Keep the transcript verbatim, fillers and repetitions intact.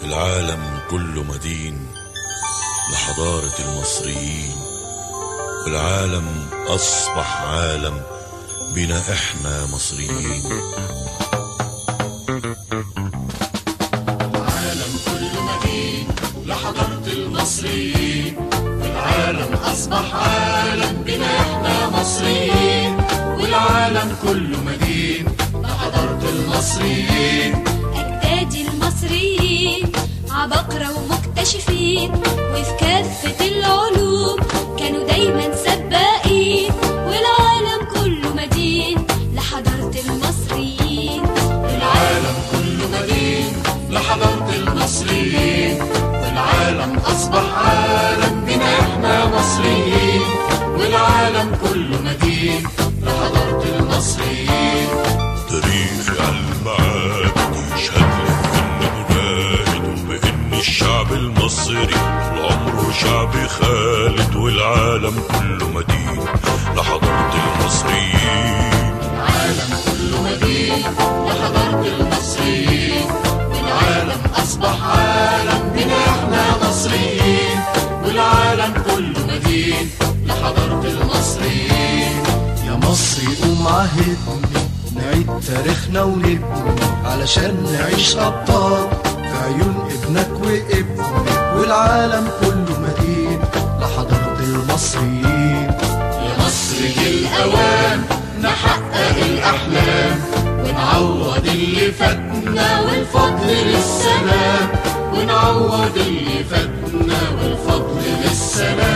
العالم كله مدين لحضارة المصريين، والعالم أصبح عالم بنا إحنا مصريين. العالم كله مدين لحضارة المصريين، والعالم أصبح عالم بنا إحنا مصريين، والعالم كله مدين لحضارة المصريين. أجدادي المصريين عباقرة ومكتشفين، وفي كافة العلوم كانوا دايما سباقين، والعالم كله مدين لحضارة المصريين. العالم كله مدين لحضارة المصريين، والعالم أصبح عالم بنا إحنا مصريين، والعالم كله مدين لحضارة المصريين. تاريخ المعابد يشهد لك إنه جاهد، بإن الشعب المصري طول عمره شعب خالد، والعالم كله مدين لحضارة المصريين. العالم كله مدين لحضارة المصريين، والعالم أصبح عالم بنا إحنا مصريين، والعالم كله مدين لحضارة المصريين. يا مصري قوم عهدني نعيد تاريخنا ونبني، علشان نعيش أبطال في عيون ابنك وابني، والعالم كله مدين لحضارة المصريين. يا مصر جه الأوان نحقق الأحلام، ونعوض اللي فاتنا والفضل للسلام، ونعوض اللي فاتنا والفضل للسلام.